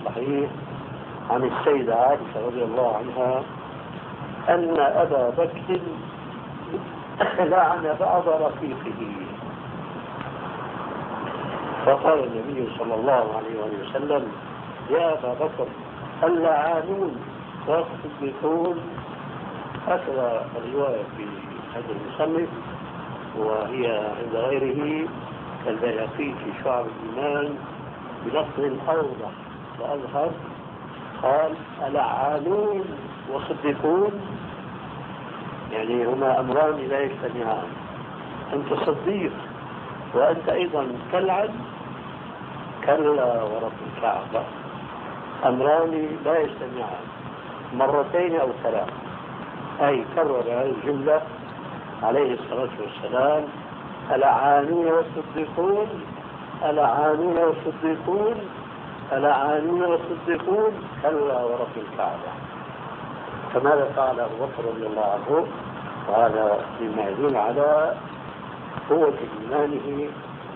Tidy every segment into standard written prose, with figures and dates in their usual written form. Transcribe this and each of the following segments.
الصحيح عن السيدة عائشة رضي الله عنها أن أبا بكر لعن بعض رفيقه، فقال النبي صلى الله عليه وسلم: يا أبا بكر اللعانون والصديقون. هكذا الرواية في هذا المصنف، وهي عند غيره كالبيهقي في شعب الإيمان بلفظ أوضح وأظهر، قال: اللعانون والصديقون، يعني هما أمران لا يجتمعان، أنت صديق وأنت أيضا تلعن، كلا ورب الكعبة، أمران لا يجتمعان مرتين أو ثلاث. أي كرر هذه الجملة عليه الصلاة والسلام: اللعانون والصديقون، اللعانون والصديقون، اللعانون والصديقون، كلا ورب الكعبة. فماذا فعل أبو بكر رضي الله عنه؟ وهذا مما يدل على قوة إيمانه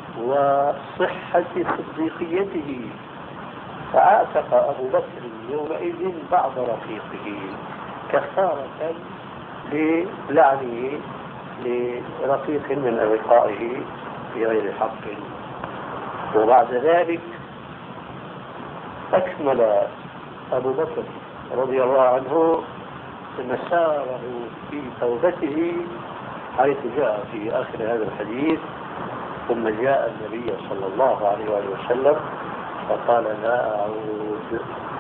وصحة صديقيته، فأعتق أبو بكر يومئذ بعض رفيقه كفارة للعنه لرفيق من أرقائه بغير حق. وبعد ذلك أكمل أبو بكر رضي الله عنه مساره في توبته، حيث جاء في آخر هذا الحديث: ثم جاء النبي صلى الله عليه وسلم فقال: لا أعود.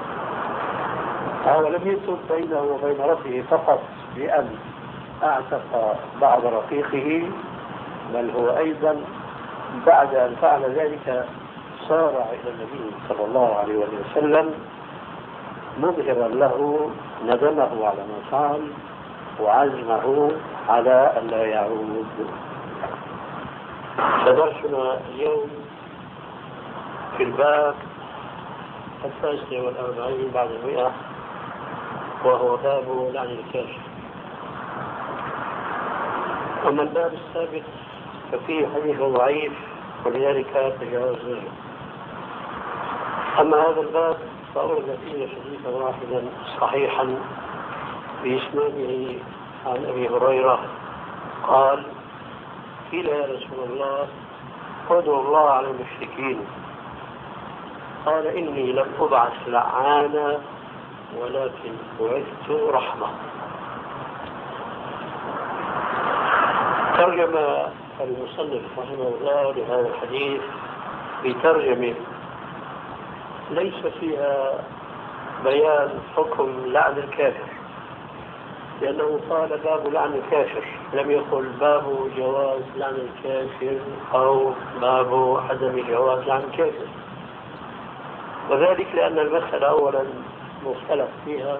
هو لم يتب بينه وبين ربه فقط بأن أعتق بعض رفيقه، بل هو أيضا بعد أن فعل ذلك سارع إلى النبي صلى الله عليه وسلم مظهرا له ندمه على ما فعل وعزمه على أن لا يعود. فدرسنا اليوم في الباب 45 بعد 100، وهو باب لعن الكافر. أما الباب السابق ففيه حديث ضعيف ولذلك تجاوزناه. أما هذا الباب فأورد فيه حديثا واحدا صحيحا بإسناده عن أبي هريرة قال: قيل يا رسول الله ادعو الله على المشركين، قال: إني لم أبعث لعانا ولكن بعثت رحمة. ترجم المصنف رحمه الله لهذا الحديث بترجمة ليس فيها بيان حكم لعن الكافر، لأنه قال باب لعن الكافر، لم يقل باب جواز لعن الكافر أو باب عدم جواز لعن الكافر، وذلك لأن المسألة أولا مختلف فيها،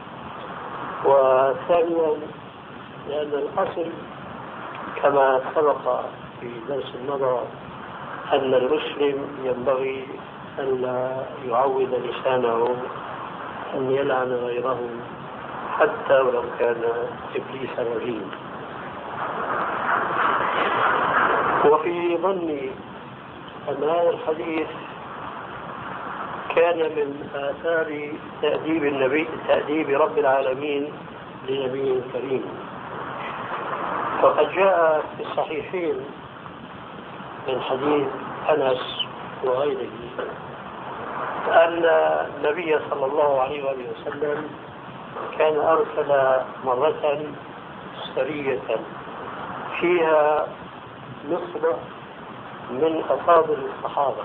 وثانيا لأن الأصل كما سبق في درس النظر أن المسلم ينبغي أن لا يعود لسانه أن يلعن غيره حتى ولو كان إبليس رجيم. وفي ظني أن هذا الحديث كان من آثار تأديب رب العالمين لنبيه الكريم، فقد جاء في الصحيحين من حديث أنس وغيره أن النبي صلى الله عليه وسلم كان أرسل مرة سرية فيها نخبة من أفاضل الصحابة،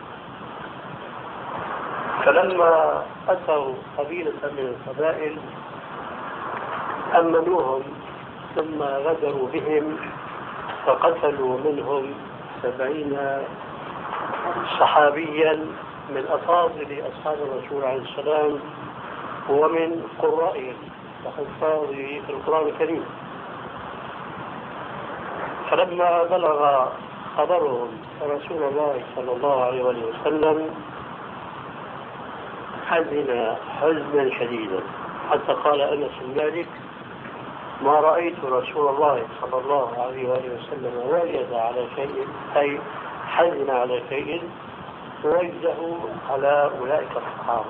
فلما أتوا قبيلة من القبائل أمنوهم ثم غدروا بهم فقتلوا منهم 70 صحابيا من أفاضل أصحاب الرسول عليه السلام ومن قرائهم وحفاظ القرآن الكريم. فلما بلغ خبرهم رسول الله صلى الله عليه وسلم حزن حزنا شديدا، حتى قال أنس بن مالك: ما رأيت رسول الله صلى الله عليه وسلم ولد على شيء، أي حزن على شيء، توجه على أولئك الصحابة.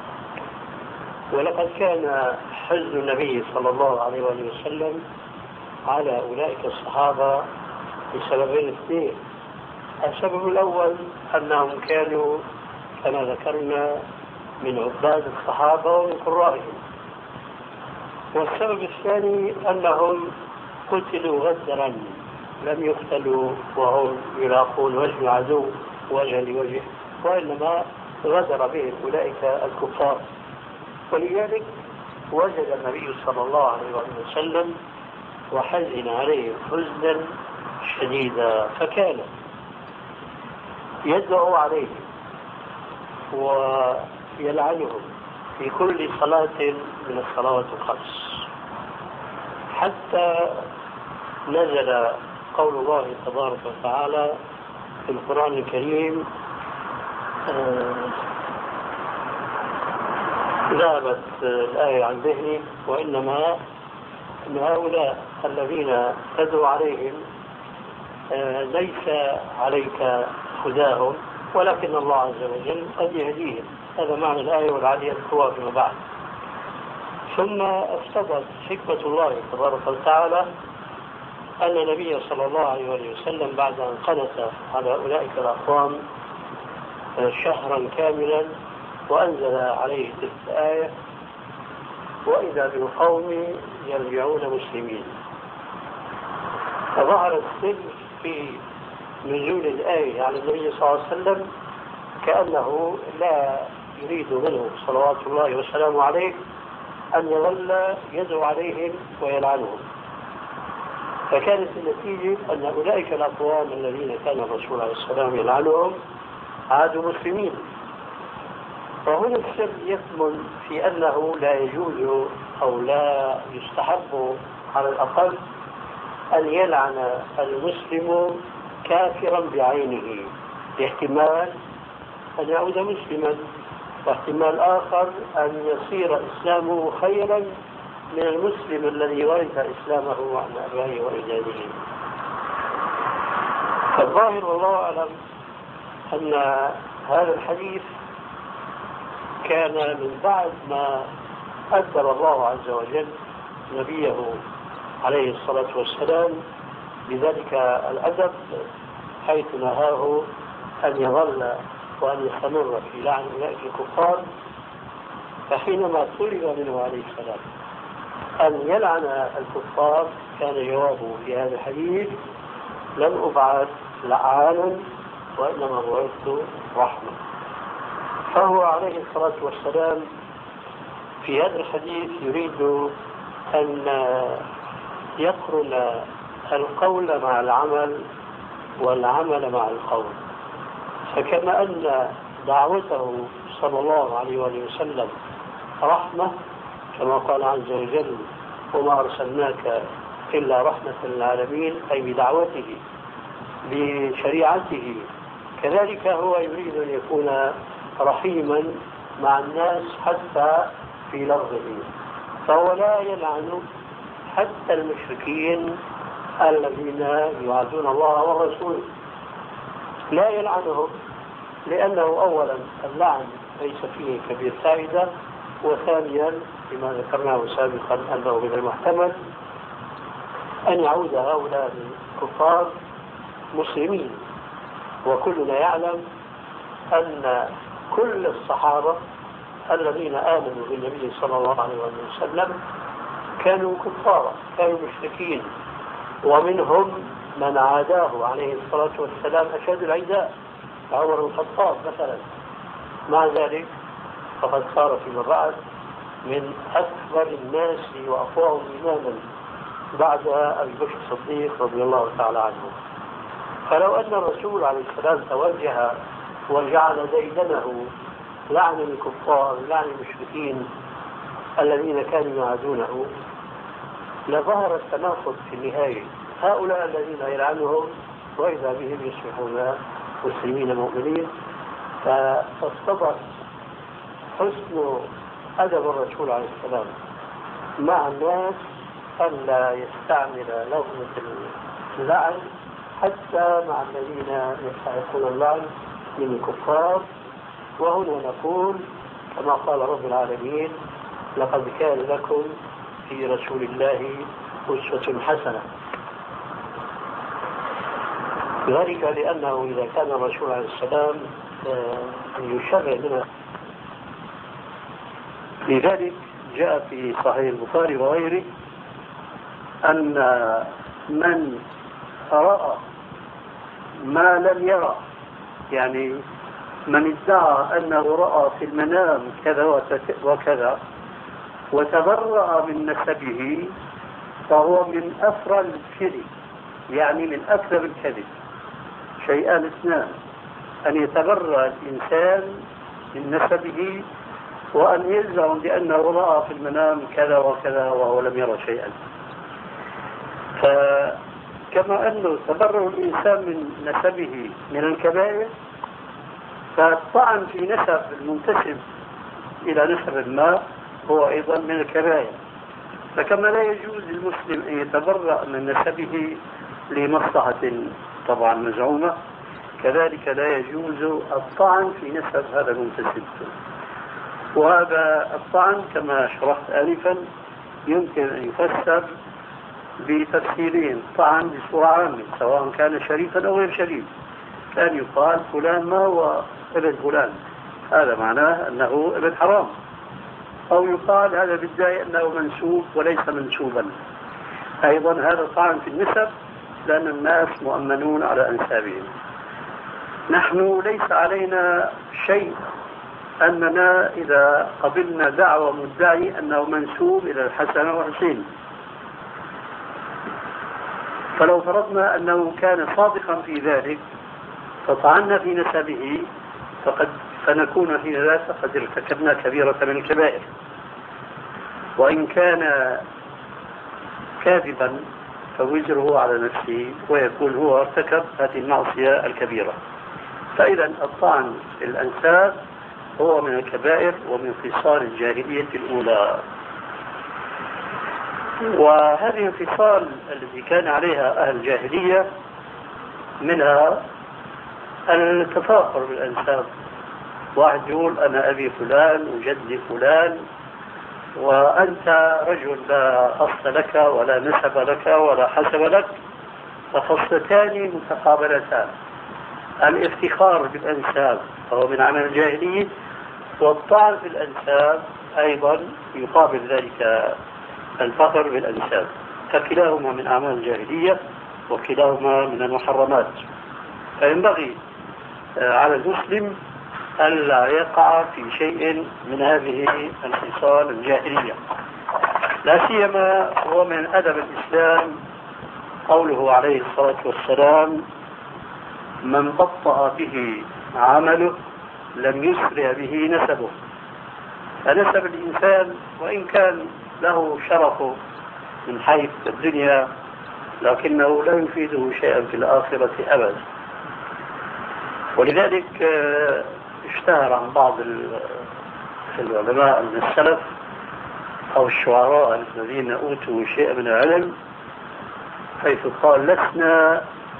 ولقد كان حزن النبي صلى الله عليه وسلم على أولئك الصحابة بسببين اثنين. السبب الأول أنهم كانوا كما ذكرنا من عباد الصحابة ومن قرائهم، والسبب الثاني أنهم قتلوا غدرا، لم يقتلوا وهم يلاقون وجه العدو وجها لوجه، وإنما غدر بهم أولئك الكفار. ولذلك وجد النبي صلى الله عليه وسلم وحزن عليهم حزنا شديدا، فكان يدعو عليهم ويلعنهم في كل صلاة من الصلوات الخمس، حتى نزل قول الله تبارك وتعالى في القرآن الكريم: ذهبت الآية عن ذهني، وإنما أن هؤلاء الذين تدعو عليهم ليس عليك هداهم ولكن الله عز وجل قد يهديهم. هذا معنى الآية والعادية القوى فيما بعد. ثم اقتضت حكمة الله تبارك وتعالى أن النبي صلى الله عليه وسلم بعد أن قنت على أولئك الأقوام شهرا كاملا وأنزل عليه تلك آية: وإذا بالقوم يرجعون مسلمين. فظهر السر في نزول الآية على النبي صلى الله عليه وسلم كأنه لا يريد منه صلوات الله وسلامه عليه أن يظل يدعو عليهم ويلعنهم. فكانت النتيجة أن أولئك الأقوام الذين كان الرسول عليه السلام يلعنهم عادوا مسلمين. وهنا السر يكمن في أنه لا يجوز أو لا يستحب على الأقل أن يلعن المسلم كافرا بعينه، باحتمال أن يعود مسلما، واحتمال آخر أن يصير إسلامه خيرا من المسلم الذي ورث إسلامه عن أبائه وأجداده. فالظاهر والله أعلم أن هذا الحديث كان من بعد ما أدب الله عز وجل نبيه عليه الصلاة والسلام بذلك الأدب، حيث نهاه أن يظل وأن يستمر في لعن أولئك الكفار. فحينما طلب منه عليه السلام أن يلعن الكفار كان جوابه في هذا الحديث: لم أبعث لعانا وإنما بعثت رحمة. فهو عليه الصلاة والسلام في هذا الحديث يريد أن يقرن القول مع العمل والعمل مع القول. فكما أن دعوته صلى الله عليه وسلم رحمة كما قال عز وجل: وما أرسلناك إلا رحمة للعالمين، أي بدعوته بشريعته، كذلك هو يريد أن يكون رحيما مع الناس حتى في لفظه. فهو لا يلعن حتى المشركين الذين يعادون الله والرسول، لا يلعنهم، لأنه أولا اللعن ليس فيه كبير فائدة، وثانيا بما ذكرناه سابقا أنه من المحتمل أن يعود هؤلاء الكفار مسلمين. وكلنا يعلم أن كل الصحابة الذين آمنوا بالنبي صلى الله عليه وسلم كانوا كفارا، كانوا مشركين، ومنهم من عاداه عليه الصلاة والسلام أشد العداء، عمر بن الخطاب مثلا. مع ذلك فقد صار فيما بعد من أكبر الناس وأقواهم إيمانا بعد أبي بكر الصديق رضي الله تعالى عنه. فلو أن الرسول عليه السلام توجه وجعل ديدنه لعن الكفار لعن المشركين الذين كانوا يعادونه لظهر التناقض في النهاية. هؤلاء الذين يلعنهم وإذا بهم يصبحون مسلمين مؤمنين. فاصطبر حسن أدب الرسول عليه السلام مع الناس ألا يستعمل لفظة اللعن حتى مع الذين يستحقون اللعن من الكفار. وهنا نقول كما قال رب العالمين: لقد كان لكم في رسول الله أسوة حسنة. ذلك لأنه إذا كان الرسول عليه السلام يشرع لنا. لذلك جاء في صحيح البخاري وغيره أن من رأى ما لم يرى، يعني من ادعى أنه رأى في المنام كذا وكذا وتبرأ من نسبه فهو من أفرى الكذب، يعني من أكثر الكذب. شيئان اثنان: أن يتبرأ الإنسان من نسبه، وأن يزعم بأنه رأى في المنام كذا وكذا وهو لم يرى شيئا. فكما أنه تبرأ الإنسان من نسبه من الكبائر، فالطعن في نسب المنتسب إلى نسب ما هو أيضا من الكبائر. فكما لا يجوز للمسلم أن يتبرأ من نسبه لمصلحة طبعا مزعومة، كذلك لا يجوز الطعن في نسب هذا المنتسب. وهذا الطعن كما شرحت آنفا يمكن أن يفسر بتفسيرين: طعن بصورة عامة سواء كان شريفا أو غير شريف، كان يقال فلان ما هو ابن فلان، هذا معناه أنه ابن حرام، أو يقال هذا بالداعي أنه منسوب وليس منسوبا. أيضا هذا طعن في النسب، لأن الناس مؤمنون على أنسابهم. نحن ليس علينا شيء أننا إذا قبلنا دعوة مدعي أنه منسوب إلى الحسن والحسين، فلو فرضنا أنه كان صادقا في ذلك فطعنا في نسبه فنكون في ذلك قد ارتكبنا كبيرة من الكبائر. وإن كان كاذبا فوزره على نفسه ويكون هو ارتكب هذه المعصية الكبيرة. فإذا الطعن في الأنساب هو من الكبائر ومن خصال الجاهلية الأولى. وهذه الخصال التي كان عليها أهل الجاهلية منها التفاخر بالأنساب. واحد يقول: أنا أبي فلان وجدي فلان، وأنت رجل لا أصل لك ولا نسب لك ولا حسب لك، فخصلتان متقابلتان: الافتخار بالأنساب فهو من عمل الجاهلية، والطعن في الأنساب أيضا يقابل ذلك الفخر بالأنساب، فكلاهما من أعمال الجاهلية وكلاهما من المحرمات. فينبغي على المسلم ألا يقع في شيء من هذه الخصال الجاهلية، لا سيما هو من أدب الإسلام قوله عليه الصلاة والسلام: من بطأ به عمله لم يسرع به نسبه. فنسب الإنسان وإن كان له شرف من حيث الدنيا لكنه لا يفيده شيئا في الآخرة أبدا. ولذلك اشتهر عن بعض العلماء من السلف أو الشعراء الذين أوتوا شيئا من العلم حيث قال: لسنا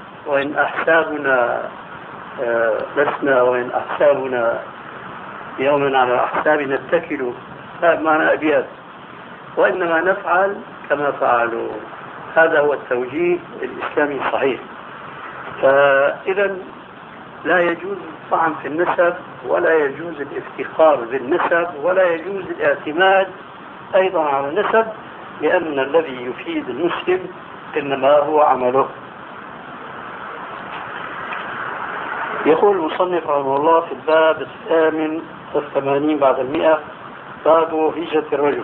وإن أحسابنا يوما على أحساب نتكل، هذا معنى أبيات، وإنما نفعل كما فعلوا. هذا هو التوجيه الإسلامي الصحيح. فإذا لا يجوز الطعن في النسب، ولا يجوز الافتخار بالنسب، ولا يجوز الاعتماد أيضا على النسب، لأن الذي يفيد المسلم إنما هو عمله. يقول المصنف رحمه الله في الباب 88 بعد 100: باب هجرة الرجل.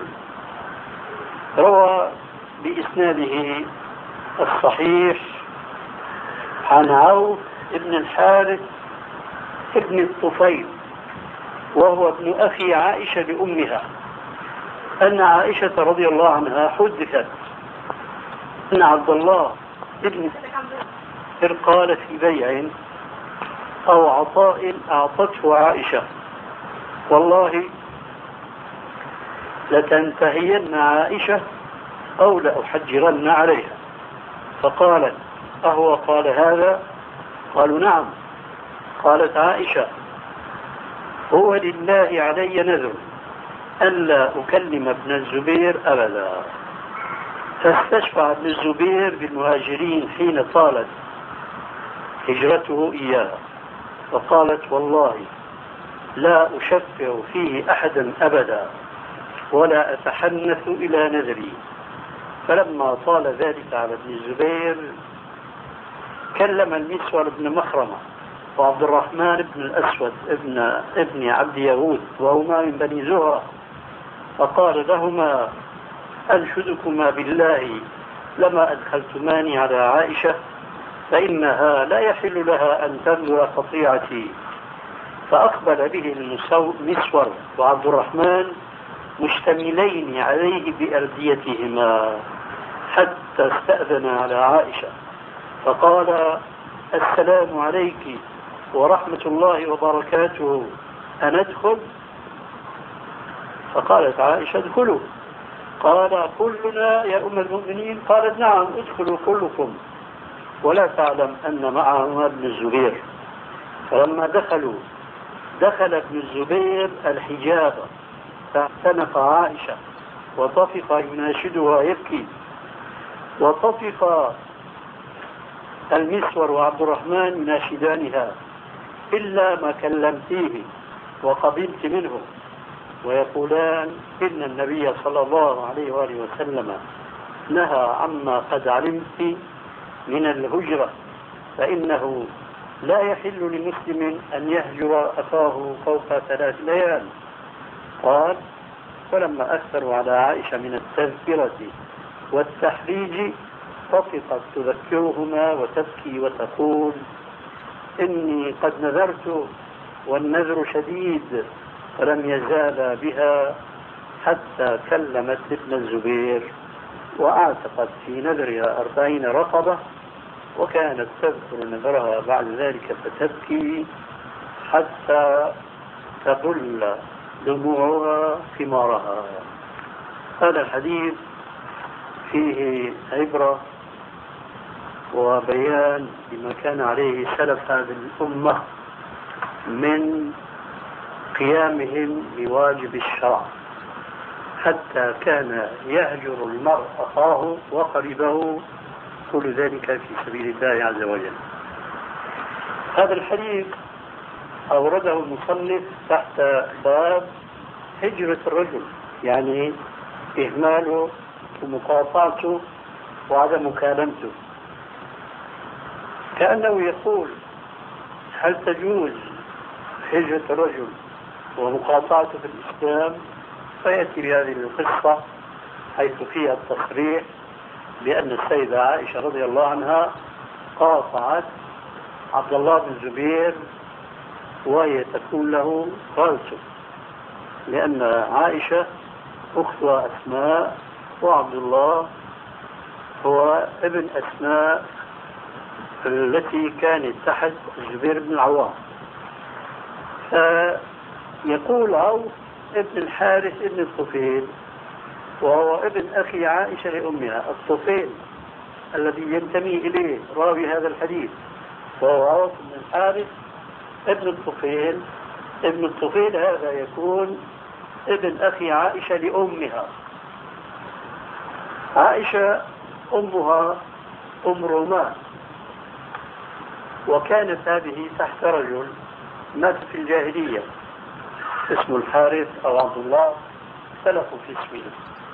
روى بإسناده الصحيح عن عوف ابن الحارث ابن الطفيل، وهو ابن أخي عائشة لأمها، أن عائشة رضي الله عنها حدثت أن عبد الله ابن قال في بيع أو عطاء أعطته عائشة: والله لتنتهين عائشة أو لأحجرن عليها. فقالت: أهو قال هذا؟ قالوا: نعم. قالت عائشة: هو لله علي نذر ألا أكلم ابن الزبير أبدا. فاستشفع ابن الزبير بالمهاجرين حين طالت هجرته إياه، فقالت: والله لا أشفع فيه أحدا أبدا ولا أتحنث إلى نذري. فلما طال ذلك على ابن الزبير كلم المسور بن مخرمة وعبد الرحمن بن الأسود ابن عبد يهود وهما من بني زهرة، فقال لهما: أنشدكما بالله لما أدخلتماني على عائشة، فإنها لا يحل لها أن تنظر قطيعتي. فأقبل به المسور وعبد الرحمن مشتملين عليه بأرديتهما حتى استأذن على عائشة، فقال: السلام عليك ورحمة الله وبركاته، أندخل؟ فقالت عائشة: ادخلوا. قال: كلنا يا أم المؤمنين؟ قالت: نعم، ادخلوا كلكم، ولا تعلم أن معهما ابن الزبير. فلما دخلوا دخل ابن الزبير الحجاب فاعتنق عائشة وطفق يناشدها يبكي، وطفق المسور وعبد الرحمن يناشدانها: إلا ما كلمتيه وقبلت منه، ويقولان: إن النبي صلى الله عليه وآله وسلم نهى عما قد علمت من الهجرة، فإنه لا يحل لمسلم أن يهجر أخاه فوق 3 ليال. قال: فلما أكثروا على عائشة من التذكرة والتحريج طفقت تذكرهما وتبكي وتقول: إني قد نذرت والنذر شديد، فلم يزال بها حتى كلمت ابن الزبير وأعتقت في نذرها 40 رقبة، وكانت تذكر نذرها بعد ذلك فتبكي حتى تبل دموعها ثمارها. هذا الحديث فيه عبرة وبيان بما كان عليه سلف هذه الأمة من قيامهم بواجب الشرع، حتى كان يهجر المرء أخاه وقريبه، كل ذلك في سبيل الله عز وجل. هذا الحديث أورده المصنف تحت باب هجرة الرجل، يعني إهماله ومقاطعته وعدم مكالمته، كأنه يقول: هل تجوز هجرة الرجل ومقاطعته في الإسلام؟ فيأتي بهذه القصة حيث فيها التصريح بأن السيدة عائشة رضي الله عنها قاطعت عبد الله بن الزبير وهي تكون له خالته، لأن عائشة أختها أسماء وعبد الله هو ابن أسماء التي كانت تحت الزبير بن العوام. فيقول عوف ابن الحارث ابن الطفيل وهو ابن أخي عائشة لأمها، الطفيل الذي ينتمي إليه راوي هذا الحديث وهو عوف بن الحارث ابن الطفيل. ابن الطفيل هذا يكون ابن أخي عائشة لأمها. عائشة أمها أم رومان، وكانت هذه تحت رجل مات في الجاهلية اسمه الحارث أو عبد الله، اختلفوا في اسمه،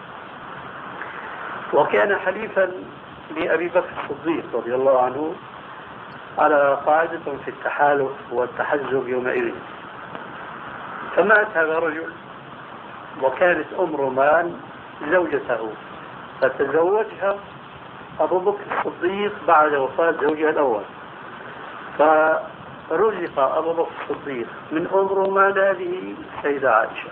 وكان حليفا لأبي بكر الصديق رضي الله عنه على قاعدة في التحالف والتحزب يومئذ. فمات هذا الرجل وكانت أم رومان زوجته، فتزوجها أبو بكر الصديق بعد وفاة زوجها الأول، فرزق أبو بكر الصديق من أم رومان هذه السيدة عائشة.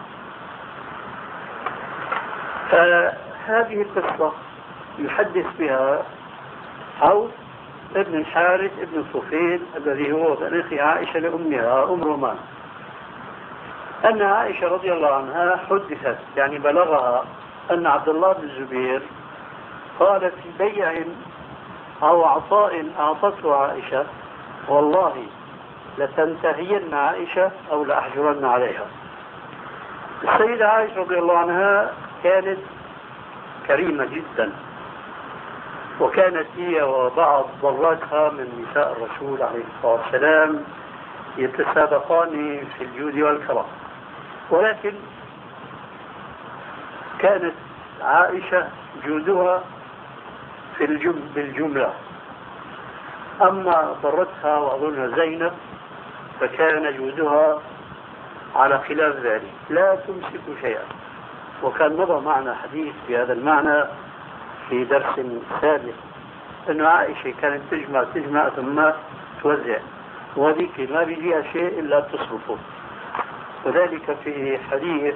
فهذه القصة يحدث بها عوف ابن الحارث ابن الطفيل الذي هو ابن أخي عائشة لأمها أم رومان، أن عائشة رضي الله عنها حدثت، يعني بلغها أن عبد الله بن الزبير قال في بيع أو عطاء أعطته عائشة: والله لتنتهين عائشة أو لأحجرن عليها. السيدة عائشة رضي الله عنها كانت كريمة جدا، وكانت هي وبعض ضراتها من نساء الرسول عليه الصلاة والسلام يتسابقان في الجود والكرم، ولكن كانت عائشة جودها بالجملة، أما ضرتها وأظنها زينب فكان جودها على خلاف ذلك، لا تمسك شيئا. وكان مضى معنا حديث بهذا المعنى في درس سابق، أن عائشة كانت تجمع ثم توزع، وهذيك ما بيجيها شيء إلا تصرفه. وذلك في حديث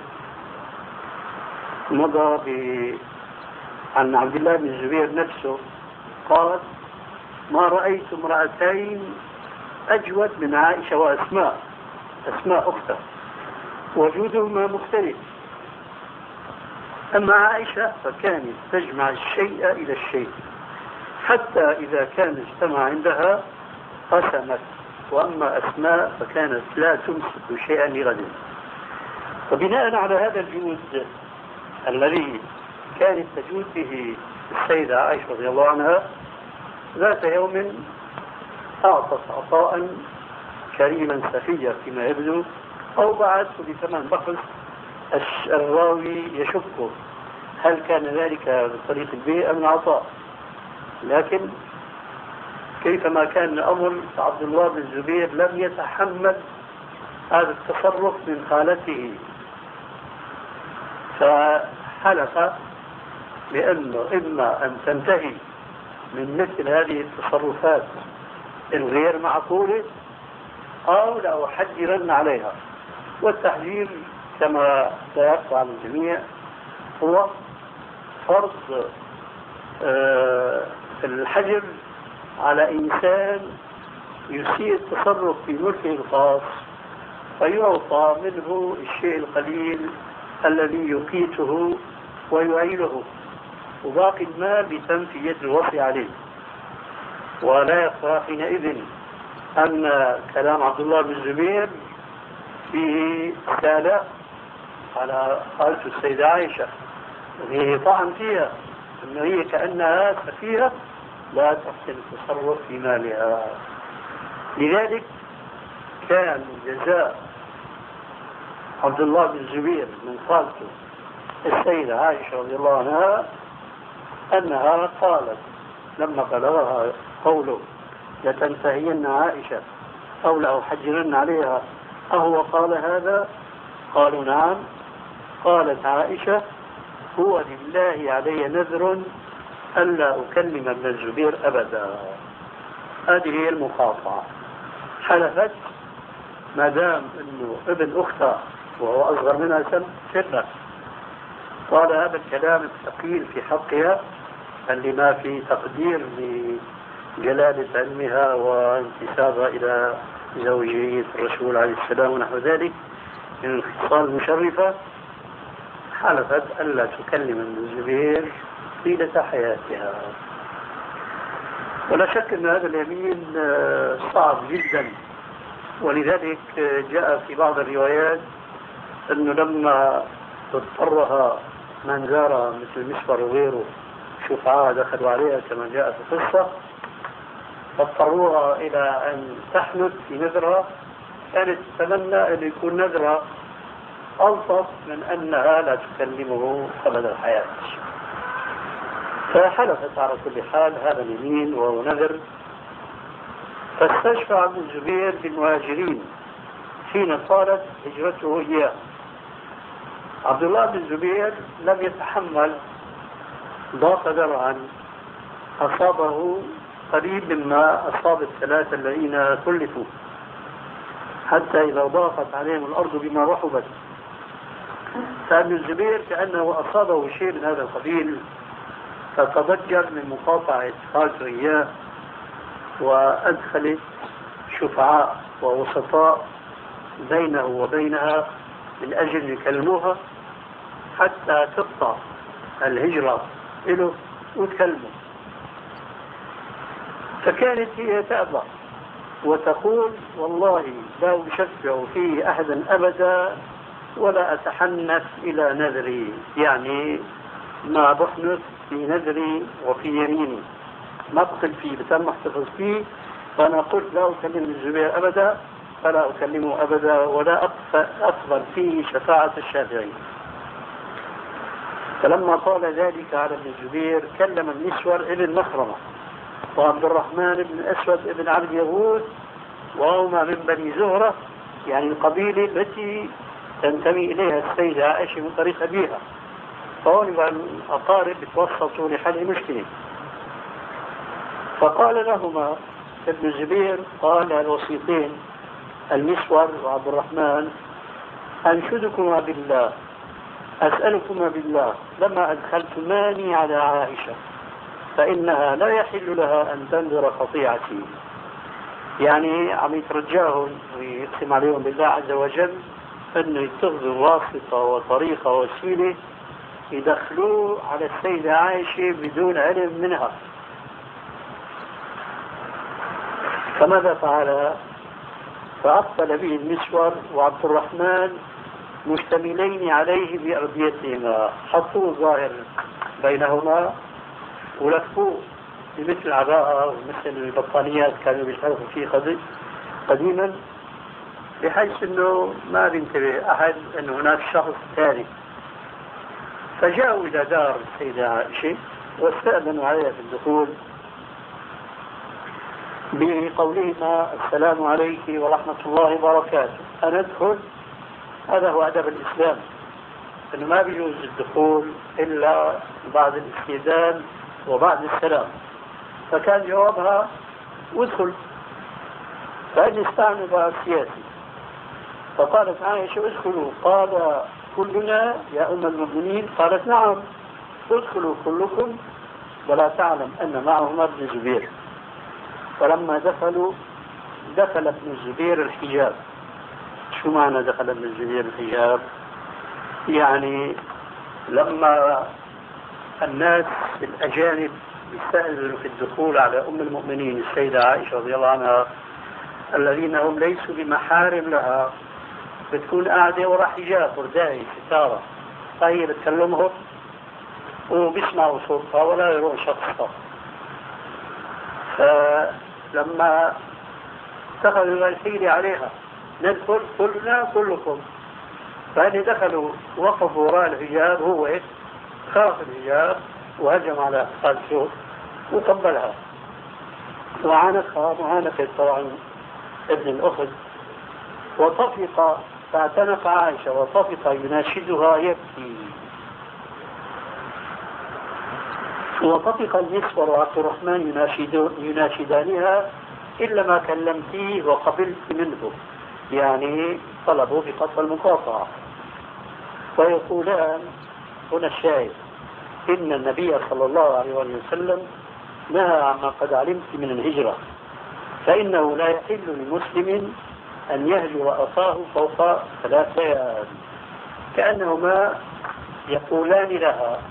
مضى عن عبد الله بن الزبير نفسه قال: ما رأيت امرأتين أجود من عائشة وأسماء أختها، وجودهما مختلف. أما عائشة فكانت تجمع الشيء إلى الشيء، حتى إذا كان اجتمع عندها قسمت. وأما أسماء فكانت لا تمسك شيئا لغد. وبناء على هذا الجود الذي كانت تجود به السيدة عائشة رضي الله عنها، ذات يوم أعطت عطاء كريما سخيا فيما يبدو، أو بعثت بثمن بخس. الراوي يشك هل كان ذلك بطريق البيع أم العطاء، لكن كيفما كان الأمر عبد الله بن الزبير لم يتحمل هذا التصرف من خالته، فحلف بأنه إما أن تنتهي من مثل هذه التصرفات الغير معقولة أو لأحجرن عليها. والتحجير كما سيقع الجميع هو فرض الحجر على إنسان يسيء التصرف في ملكه الخاص، فيعطى منه الشيء القليل الذي يقيته ويعينه، وباقي المال بيتم في يد الوصي عليه. ولا يخفى حينئذ أن كلام عبد الله بن الزبير فيه استعلاء على خالته السيدة عائشة، وهي طعن فيها أنه هي كأنها سفيهة لا تحسن التصرف في مالها. لذلك كان جزاء عبد الله بن الزبير من خالته السيدة عائشة رضي الله عنها أنها قالت لما بلغها قوله لتنتهين عائشة أو لأحجرن عليها أهو قال هذا؟ قالوا نعم. قالت عائشة: هو لله علي نذر ألا أكلم ابن الزبير أبدا. هذه هي المقاطعة. حلفت ما دام أنه ابن أختها وهو أصغر منها سنة قال هذا الكلام الثقيل في حقها لما في تقدير لجلالة علمها وانتسابها إلى زوجية الرسول عليه السلام ونحو ذلك من الخصال المشرفة، حلفت ألا تكلم ابن الزبير طيلة حياتها. ولا شك أن هذا اليمين صعب جدا، ولذلك جاء في بعض الروايات أنه لما اضطرها من زار مثل مسفر وغيره شفعاء دخلوا عليها كما جاء في القصة، فاضطروها إلى أن تحنث في نذرها، كانت تتمنى أن يكون نذرها ألطف من أنها لا تكلمه أبد الحياة. فحلفت على كل حال هذا اليمين وهو نذر. فاستشفع ابن الزبير بالمهاجرين حين طالت هجرته إياه. عبد الله بن الزبير لم يتحمل ضاق ذرعا أصابه قريب مما أصاب الثلاثة الذين كلفوا، حتى إذا ضاقت عليهم الأرض بما رحبت. فابن الزبير كأنه أصابه شيء من هذا القبيل، فتضجر من مقاطعة خالته إياه، وأدخلت شفعاء ووسطاء بينه وبينها من أجل يكلموها حتى تقطع الهجرة له وتكلمه. فكانت هي تأبى وتقول والله لا أشفع فيه أحدا أبدا ولا أتحنث إلى نذري، يعني ما بحنث في نذري وفي يميني، ما بقل فيه بتم احتفظ فيه. فأنا قلت لا أكلم الزبير أبدا فلا أكلمه أبدا ولا أقبل فيه شفاعة الشافعي. فلما قال ذلك على ابن الزبير كلم المسور ابن مخرمة وعبد الرحمن بن الأسود ابن عبد يغوث، وهما من بني زهرة، يعني القبيلة التي تنتمي إليها السيدة عائشة من طريق أبيها، فهون الأقارب بتوسطوا لحل المشكلة. فقال لهما ابن الزبير، قال الوسيطين المسور وعبد الرحمن: أنشدكما بالله، أسألكما بالله، لما أدخلتماني على عائشة فإنها لا يحل لها أن تنذر قطيعتي. يعني عم يترجاهم ويقسم عليهم بالله عز وجل أنه يتخذوا واسطة وطريقة وسيلة يدخلوه على السيدة عائشة بدون علم منها. فماذا فعل؟ فأقبل به المسور وعبد الرحمن مشتملين عليه بأرديتهما، حطوه الظاهر بينهما ولفوه بمثل عباءة ومثل البطانيات كانوا بيشتغلوا فيه قديما، بحيث انه ما بينتبه احد ان هناك شخص ثاني. فجاءوا الى دار السيدة عائشة واستأذنوا عليها في الدخول بقولهما: السلام عليك ورحمة الله وبركاته، أنا أدخل؟ هذا هو أدب الإسلام، أنه ما بيجوز الدخول إلا بعد الاستئذان وبعد السلام. فكان جوابها: وادخل. فإن استعنوا بها السياسي، فقالت عائشة: ادخلوا. قال: كلنا يا أم المؤمنين؟ قالت: نعم، ادخلوا كلكم، ولا تعلم أن معهما ابن الزبير. فلما دخلوا دخل ابن الزبير الحجاب. شو معنى دخل ابن الزبير الحجاب؟ يعني لما الناس الأجانب يستأذنوا في الدخول على أم المؤمنين السيدة عائشة رضي الله عنها الذين هم ليسوا بمحارم لها، بتكون قاعدة وراء حجاب ورداء ستارة، فهي بتكلمهم وبيسمعوا صوتها ولا يرون شخصها. فلما دخلوا الحيلة عليها: ندخل كلنا كلكم. فهذه دخلوا وقفوا وراء الحجاب، هو خاف الحجاب وهجم على خالته وقبلها وعانقها معانقة طبعا ابن الأخت، وطفق فاعتنق عائشة وطفق يناشدها يبكي. وطفق المسور وعبد الرحمن يناشدانها: إلا ما كلمتيه وقبلت منه، يعني طلبوا بقطع المقاطعة. ويقولان هنا الشاهد: إن النبي صلى الله عليه وسلم نهى عما قد علمت من الهجرة، فإنه لا يحل لمسلم أن يهجر أخاه فوق 3 أيام. كأنهما يقولان لها: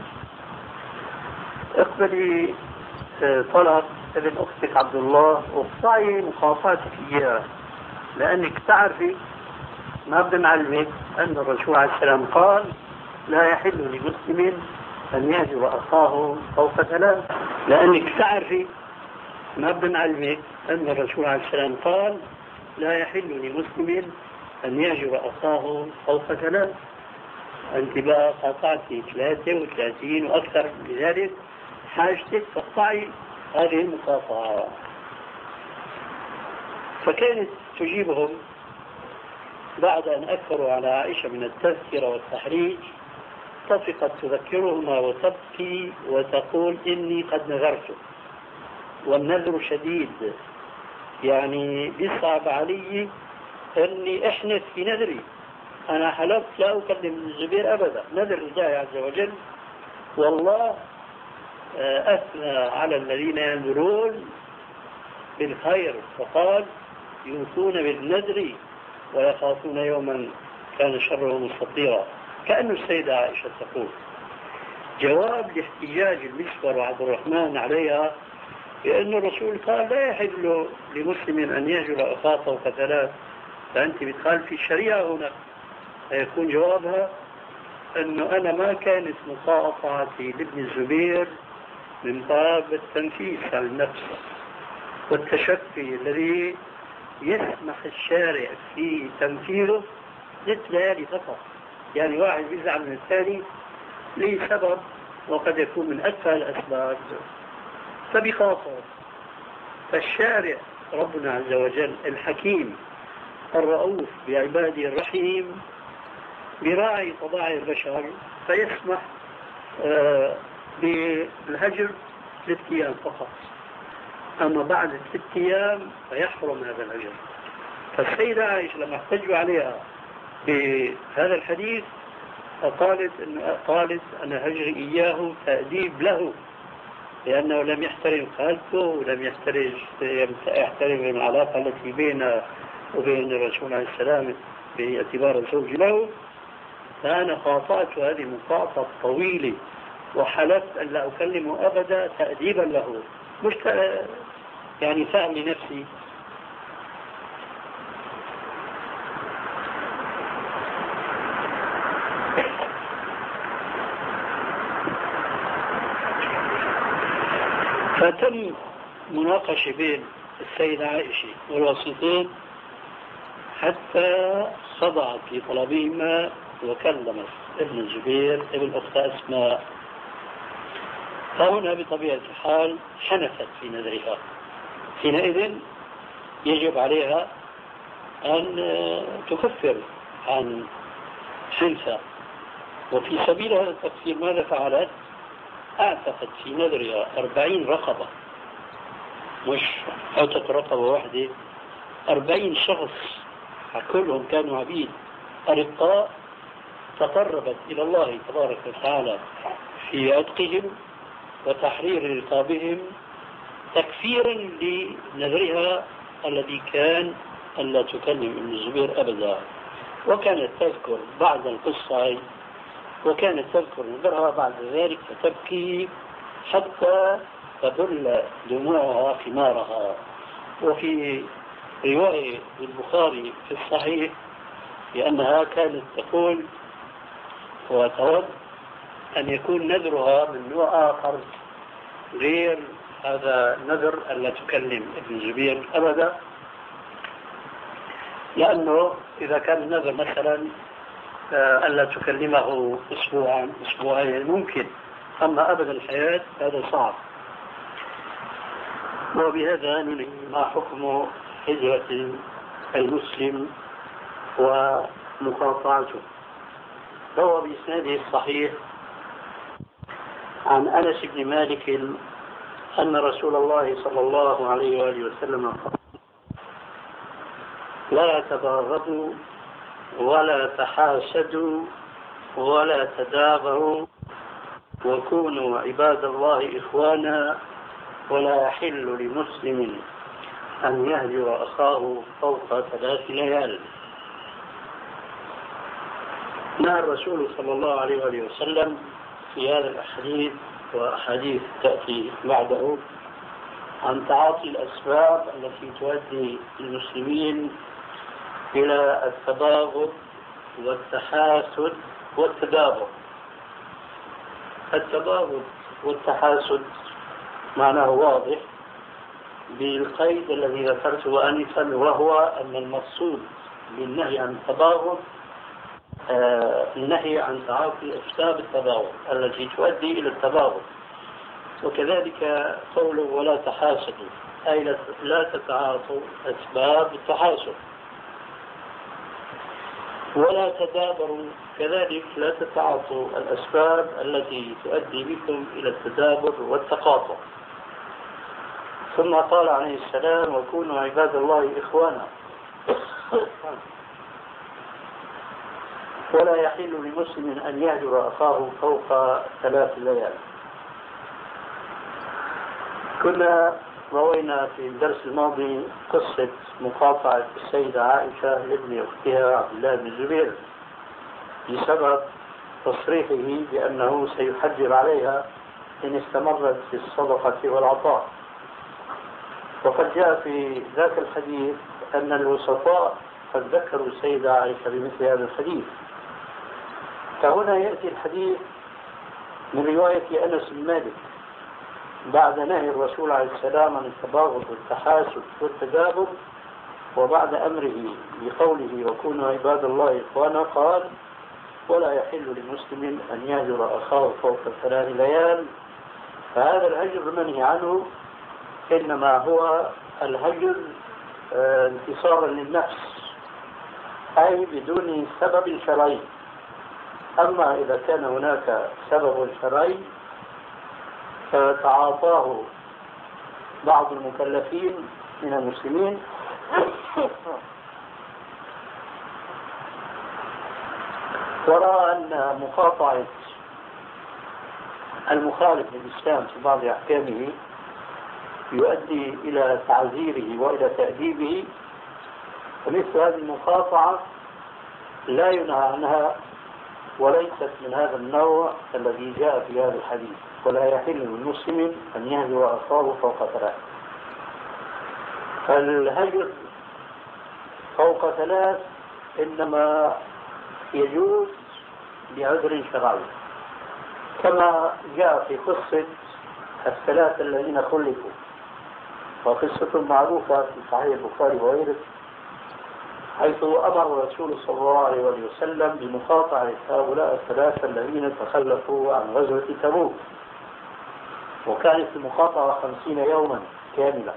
اقبلي طلب ابن أختك عبد الله واقطعي مقاطعتك إياه، لأنك تعرفي ما بدي معلمك أن الرسول عليه السلام قال: لا يحل لمسلم أن يهجر أخاه فوق 3. لأنك تعرفي ما بدي معلمك أن الرسول عليه السلام قال: لا يحل لمسلم أن يهجر أخاه فوق 3. أنت بقى قاطعتي 33 وأكثر من ذلك، حاجتك تقطعي هذه المقاطعة. فكانت تجيبهم بعد أن أكثروا على عائشة من التذكرة والتحريج، طفقت تذكرهما وتبكي وتقول: إني قد نذرت والنذر شديد، يعني يصعب علي أني أحنث في نذري، أنا حلفت لا أكلم الزبير أبدا، نذر الله عز وجل، والله أثنى على الذين ينذرون بالخير، فقال: يوفون بالنذر ويخافون يوما كان شره مستطيرا. كأن السيدة عائشة تقول. جواب لاحتجاج المسور وعبد الرحمن عليها لأن الرسول قال لا يحل لمسلم أن يهجر أخاه فوق ثلاث، فأنت بتخالفي الشريعة هنا. فيكون جوابها أنه أنا ما كانت مقاطعتي لابن الزبير من باب التنفيس عن النفس والتشفي الذي يسمح الشارع في تنفيذه 6 ليالي فقط. يعني واحد بيزعل من الثاني لسبب وقد يكون من أكثر الأسباب فبخاطر. فالشارع ربنا عز وجل الحكيم الرؤوف بعباده الرحيم براعي طباع البشر، فيسمح بالهجر 3 أيام فقط، أما بعد 6 أيام فيحرم هذا الهجر. فالسيدة عائشة لما احتجوا عليها بهذا الحديث قالت أنا هجري إياه تأديب له، لأنه لم يحترم خالته ولم يحترم العلاقة التي بينه وبين الرسول عليه السلام باعتبار الزوج له. فأنا قاطعت هذه المقاطعة الطويلة وحلفت أن لا أكلمه أبدا تأديبا له، مش يعني فهم لنفسي. فتم مناقشة بين السيدة عائشة والوسيطين حتى خضعت لطلبهما وكلمت ابن الزبير ابن أخت أسماء. فهنا بطبيعة الحال حنفت في نظرها، حينئذ يجب عليها أن تكفر عن حنفها. وفي سبيل هذا التكفير ماذا فعلت؟ أعتقد في نذرها 40 رقبة، مش أعتقد رقبة واحدة، 40 شخص كلهم كانوا عبيد أرقاء، تقربت إلى الله تبارك وتعالى في عتقهم وتحرير رقابهم تكفيرا لنذرها الذي كان ألا تكلم ابن الزبير أبدا. وكانت تذكر بعد القصة وكانت تذكر نذرها بعد ذلك فتبكي حتى تبل دموعها خمارها. وفي رواية البخاري في الصحيح لأنها كانت تقول وتود أن يكون نذرها من نوع آخر غير هذا النذر ألا تكلم ابن الزبير أبدا، لأنه إذا كان النذر مثلا ألا تكلمه أسبوعا أسبوعين ممكن، أما أبدا الحياة هذا صعب. وبهذا ننهي ما حكم هجرة المسلم ومقاطعته. روى بإسناده الصحيح عن أنس بن مالك أن رسول الله صلى الله عليه وآله وسلم قال: لا تباغضوا ولا تحاسدوا ولا تدابروا وكونوا عباد الله إخوانا ولا يحل لمسلم أن يهجر أخاه فوق 3 ليال. نهى الرسول صلى الله عليه وآله وسلم في هذا الحديث وأحاديث تأتي بعده عن تعاطي الأسباب التي تؤدي المسلمين إلى التباغض والتحاسد والتدابر. التباغض والتحاسد معناه واضح بالقيد الذي ذكرته آنفا، وهو أن المقصود بالنهي عن التباغض النهي عن تعاطي أسباب التباغض التي تؤدي إلى التباغض. وكذلك قوله ولا تحاسدوا أي لا تتعاطوا أسباب التحاسد، ولا تدابروا كذلك لا تتعاطوا الأسباب التي تؤدي بكم إلى التدابر والتقاطع. ثم قال عليه السلام: وكونوا عباد الله إخوانا ولا يحل لمسلم أن يهجر أخاه فوق 3 ليال. كنا روينا في الدرس الماضي قصة مقاطعة السيدة عائشة لابن أختها عبد الله بن الزبير بسبب تصريحه بأنه سيحجر عليها إن استمرت في الصدقة والعطاء. وقد جاء في ذاك الحديث أن الوسطاء قد ذكروا السيدة عائشة بمثل هذا الحديث. فهنا يأتي الحديث من رواية أنس بن مالك بعد نهي الرسول عليه السلام عن التباغض والتحاسد والتدابر، وبعد أمره بقوله وكونوا عباد الله إخوانا، قال ولا يحل لمسلم أن يهجر أخاه فوق 3 ليال. فهذا الهجر المنهي عنه إنما هو الهجر انتصارا للنفس، أي بدون سبب شرعي. أما إذا كان هناك سبب شرعي فتعاطاه بعض المكلفين من المسلمين ورأى أن مقاطعة المخالف للإسلام في بعض أحكامه يؤدي إلى تعزيره وإلى تأديبه، فمثل هذه المقاطعة لا ينهى عنها وليست من هذا النوع الذي جاء في هذا الحديث. ولا يحل للمسلم أن يهجر أخاه فوق 3. فالهجر فوق 3 إنما يجوز بعذر شرعي، كما جاء في قصة 3 الذين خلفوا، وقصة معروفة في صحيح البخاري وغيره، حيث أمر الرسول صلى الله عليه وسلم بمقاطعة هؤلاء 3 الذين تخلفوا عن غزوة تبوك، وكانت المقاطعة 50 يوما كاملة.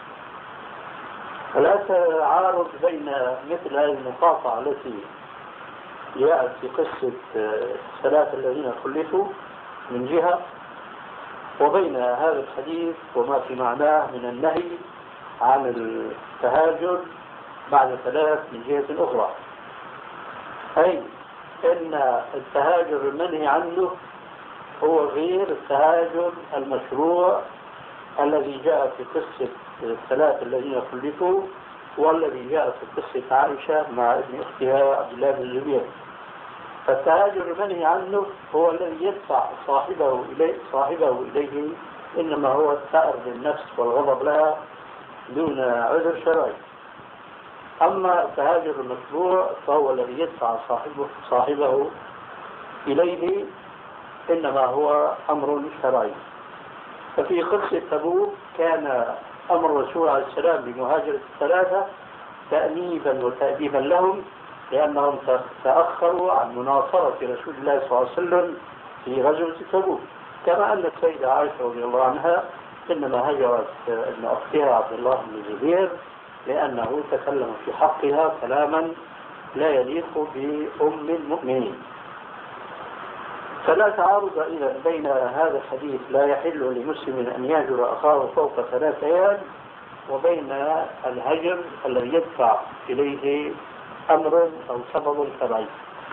فلا تعارض بين مثل هذه المقاطعة التي جاءت في قصة 3 الذين خلفوا من جهة، وبين هذا الحديث وما في معناه من النهي عن التهاجر بعد 3 من جهة أخرى. أي أن التهاجر المنهي عنه هو غير التهاجر المشروع الذي جاء في قصة 3 الذين خلفوا، والذي جاء في قصة عائشة مع ابن أختها عبد الله بن الزبير. فالتهاجر المنهي عنه هو الذي يدفع صاحبه إليه، إنما هو الثأر للنفس والغضب لها دون عذر شرعي. أما التهاجر المشروع فهو الذي يدفع صاحبه إليه، إنما هو أمر شرعي. ففي قصة تبوك كان أمر الرسول عليه السلام بمهاجرة 3 تأنيبا وتأديبا لهم، لأنهم تأخروا عن مناصرة رسول الله صلى الله عليه وسلم في غزوة تبوك. كما أن السيدة عائشة رضي الله عنها إنما هجرت ابن أختها عبد الله بن الزبير لأنه تكلم في حقها كلاما لا يليق بأم المؤمنين. فلا تعارض إذا بين هذا الحديث لا يحل لمسلم أن يهجر أخاه فوق 3 أيام وبين الهجر الذي يدفع إليه أمر أو سبب شرعي.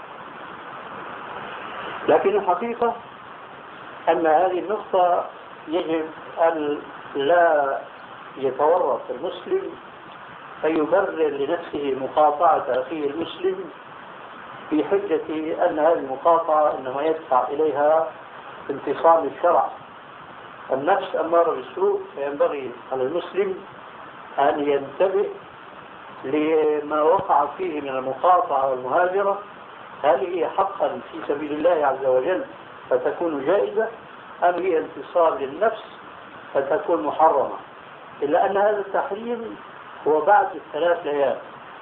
لكن الحقيقة أن هذه النقطة يجب أن لا يتورط المسلم فيبرر لنفسه مقاطعة أخيه المسلم في حجة أن هذه المقاطعة إنما يدفع إليها انتصام الشرع. النفس أمارة بالسوء، فينبغي على المسلم أن ينتبه لما وقع فيه من المقاطعة والمهاجرة، هل هي حقا في سبيل الله عز وجل فتكون جائزة، أم هي انتصار للنفس فتكون محرمة. إلا أن هذا التحريم هو بعد 3 ليال.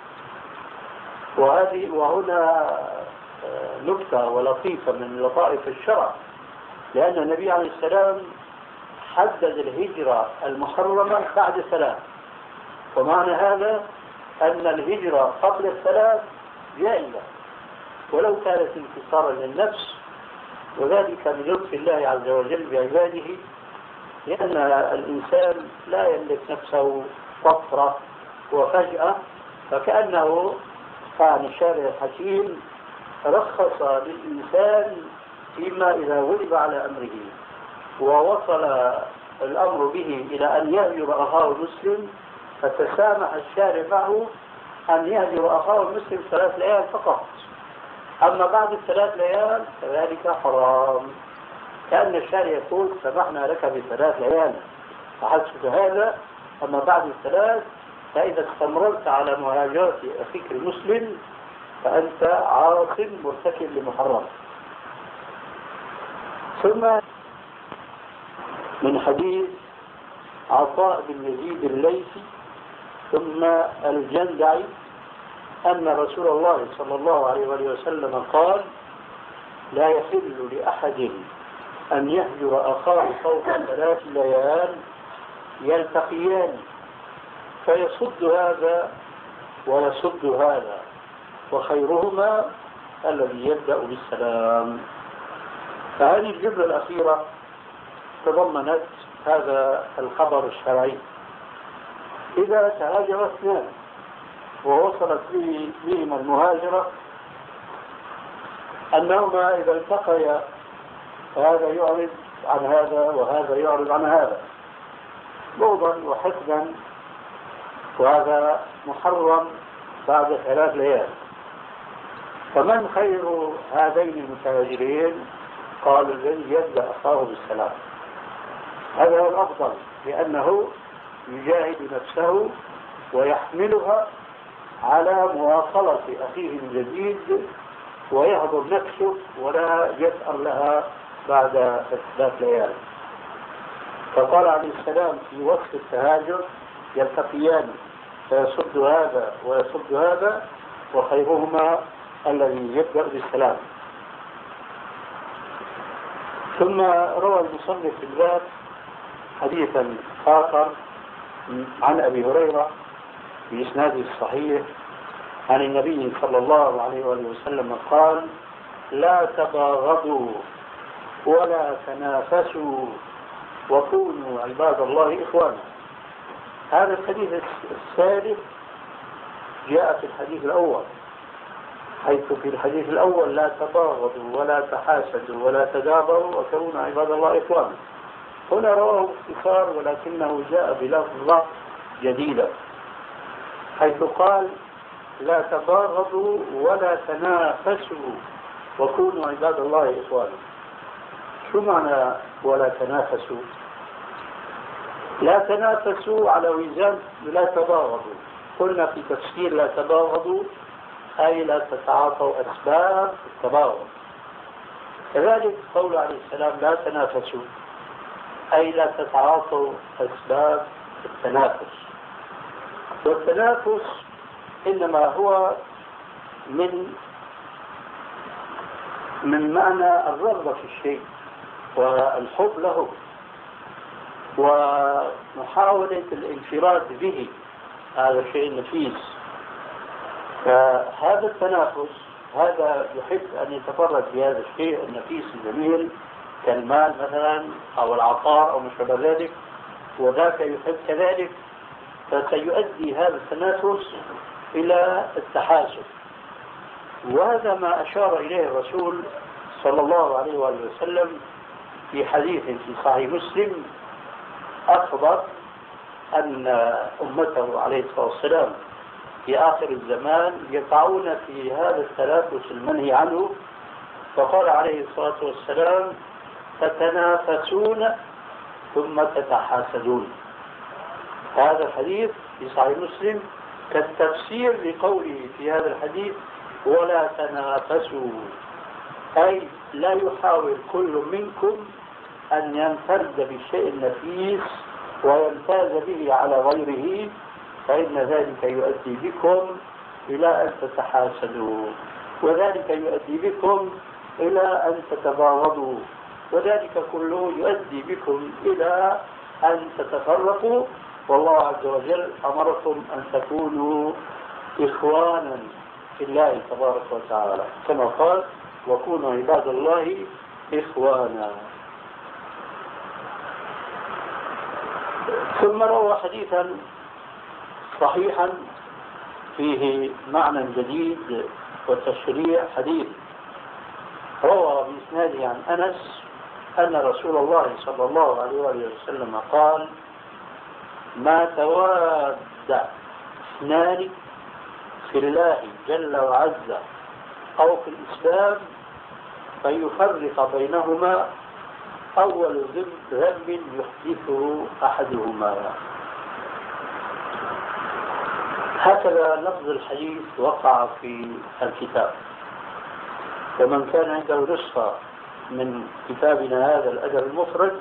وهنا نكتة ولطيفة من لطائف الشرع، لأن النبي عليه السلام حدد الهجرة المحرمة بعد 3، ومعنى هذا أن الهجرة قبل 3 جائزة ولو كانت انتصارا للنفس، وذلك بلطف الله عز وجل بعباده، لأن الإنسان لا يملك نفسه فترة وفجأة، فكأنه كان الشارع الحكيم رخص للإنسان فيما إذا غلب على أمره ووصل الأمر به إلى أن يهجر أخاه المسلم، فتسامح الشارع معه أن يهجر أخاه المسلم 3 ليال فقط. أما بعد 3 ليال فذلك حرام، كأن الشارع يقول سمحنا لك ب3 ليال، فحسب هذا أما بعد الثلاث فإذا استمررت على مهاجرة أخيك المسلم فأنت عاص مرتكب لمحرم. ثم من حديث عطاء بن يزيد الليثي ثم الجندعي أن رسول الله صلى الله عليه وسلم قال: لا يحل لأحد أن يهجر أخاه فوق 3 ليال يلتقيان فيصد هذا ويصد هذا وخيرهما الذي يبدأ بالسلام. فهذه الجملة الأخيرة تضمنت هذا الخبر الشرعي. إذا تهاجر اثنان ووصلت بهما المهاجرة أنهما إذا التقيا فهذا يعرض عن هذا وهذا يعرض عن هذا بغضا وحسدا، وهذا محرم بعد 3 ليال. فمن خير هذين المتهاجرين؟ قال: الذي يبدأ أخاه بالسلام. هذا هو الأفضل، لأنه يجاهد نفسه ويحملها على مواصلة أخيه الجديد ويهضر نفسه ولا يسأل لها بعد 3 ليال. فقال عليه السلام في وقت التهاجر: يلتقيان فيصد هذا ويصد هذا وخيرهما الذي يبدأ بالسلام. ثم روى المصنف في الباب حديثا آخر عن أبي هريرة بإسناده الصحيح عن النبي صلى الله عليه وسلم قال: لا تباغضوا ولا تنافسوا وكونوا عباد الله إخوانا. هذا الحديث الثالث جاء في الحديث الأول، حيث في الحديث الأول: لا تباغضوا ولا تحاسدوا ولا تدابروا وكونوا عباد الله إخوانا. هنا رواه باختصار ولكنه جاء بلفظة جديدة، حيث قال: لا تباغضوا ولا تنافسوا وكونوا عباد الله إخوانا. شو معنى ولا تنافسوا؟ لا تنافسوا على وزن لا تباغضوا. قلنا في تفسير لا تباغضوا أي لا تتعاطوا أسباب التباغض. كذلك قول عليه السلام: لا تنافسوا أي لا تتعاطوا أسباب التنافس. والتنافس إنما هو من معنى الرغبة في الشيء والحب له ومحاولة الانفراد به، هذا شيء نفيس. فهذا التنافس هذا يحب أن يتفرد بهذا الشيء النفيس الجميل كالمال مثلا أو العطاء أو ما شابه ذلك، وذاك يحب كذلك، فسيؤدي هذا التنافس إلى التحاسد. وهذا ما أشار إليه الرسول صلى الله عليه وسلم في حديث في صحيح مسلم أخبر أن أمته عليه الصلاة والسلام في آخر الزمان يقعون في هذا التنافس المنهي عنه، فقال عليه الصلاة والسلام: تتنافسون ثم تتحاسدون. هذا الحديث في صحيح مسلم كالتفسير لقوله في هذا الحديث: ولا تنافسوا، أي لا يحاول كل منكم أن ينفرد بالشيء النفيس ويمتاز به على غيره، فإن ذلك يؤدي بكم إلى أن تتحاسدوا، وذلك يؤدي بكم إلى أن تتباغضوا، وذلك كله يؤدي بكم إلى أن تتفرقوا. والله عز وجل أمركم أن تكونوا إخوانا في الله تبارك وتعالى، كما قال: وكونوا عباد الله إخوانا. ثم روى حديثا صحيحا فيه معنى جديد وتشريع حديث، روى بإسناده عن أنس أن رسول الله صلى الله عليه وسلم قال: ما تواد اثنان في الله جل وعز أو في الإسلام فيفرق بينهما أول ذنب يحدثه أحدهما. هكذا لفظ الحديث وقع في الكتاب، ومن كان عنده نسخة من كتابنا هذا الأدب المفرد